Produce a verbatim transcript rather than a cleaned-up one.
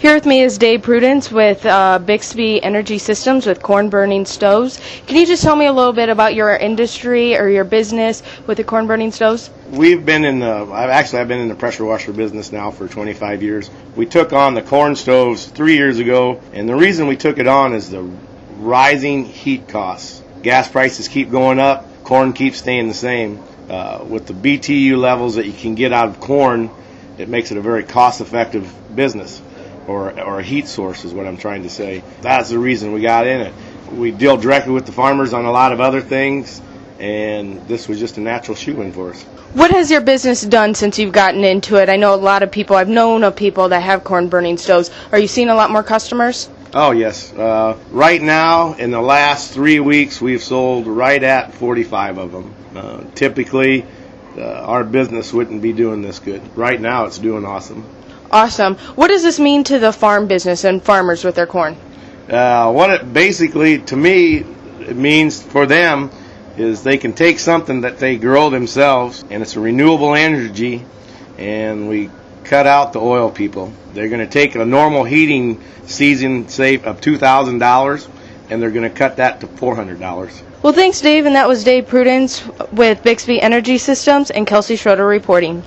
Here with me is Dave Prudence with uh, Bixby Energy Systems with corn burning stoves. Can you just tell me a little bit about your industry or your business with the corn burning stoves? We've been in the, I've actually I've been in the pressure washer business now for twenty-five years. We took on the corn stoves three years ago, and the reason we took it on is the rising heat costs. Gas prices keep going up, corn keeps staying the same. Uh, with the B T U levels that you can get out of corn, it makes it a very cost-effective business. Or, or a heat source is what I'm trying to say. That's the reason we got in it. We deal directly with the farmers on a lot of other things, and this was just a natural shoe-in for us. What has your business done since you've gotten into it? I know a lot of people, I've known of people that have corn burning stoves. Are you seeing a lot more customers? Oh, yes. Uh, right now, in the last three weeks, we've sold right at forty-five of them. Uh, typically, uh, our business wouldn't be doing this good. Right now, it's doing awesome. Awesome. What does this mean to the farm business and farmers with their corn? Uh, what it basically, to me, it means for them is they can take something that they grow themselves, and it's a renewable energy, and we cut out the oil people. They're going to take a normal heating season, say, of two thousand dollars, and they're going to cut that to four hundred dollars. Well, thanks, Dave, and that was Dave Prudence with Bixby Energy Systems and Kelsey Schroeder reporting.